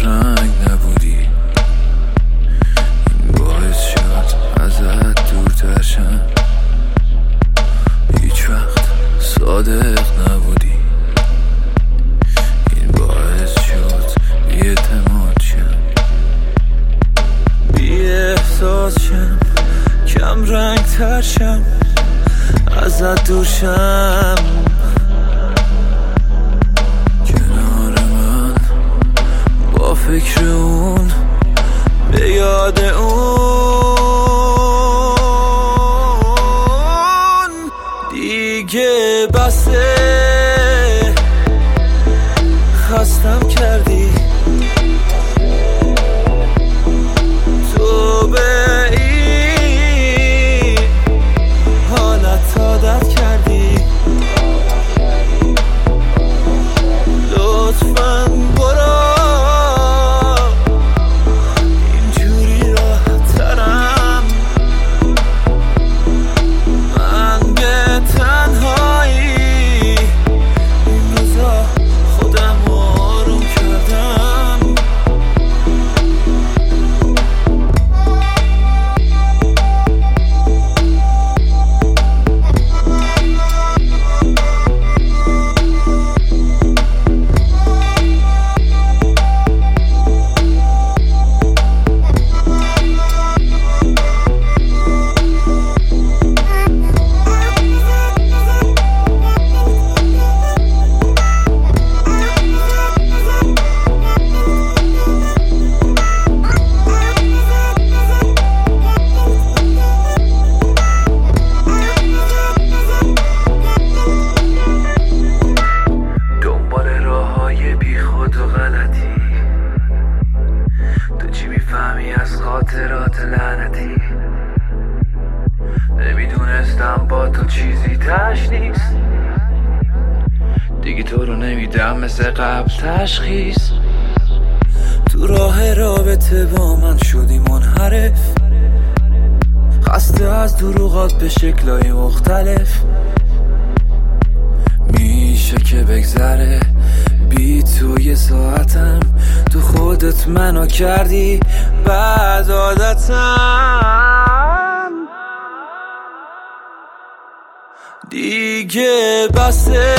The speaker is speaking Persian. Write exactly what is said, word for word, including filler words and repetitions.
کمرنگ نبودی، این باعث شد ازت دورتر شم. هیچ وقت صادق نبودی، این باعث شد بی اعتماد شم. بی احساس شم، کم رنگ تر شم، ازت دور شم. کنار من با فکر اون، به یاد اون دیگه بسه. خستم کردی تو به این حالت عادت کردی. لطفاً برو، اینجوری راحت ترم. من به تنهایی این روزا خودم آروم کردم. خاطرات لعنتی، نمیدونستم با تو چیزی تش نیست. دیگه تو رو نمیدم مثل قبل تشخیص. تو راه رابطه با من شدی منحرف، خسته از دروغات به شکلای مختلف. میشه که بگذره بی تو یه ساعتم، تو خودت منو کردی بعد عادتم. دیگه بسه.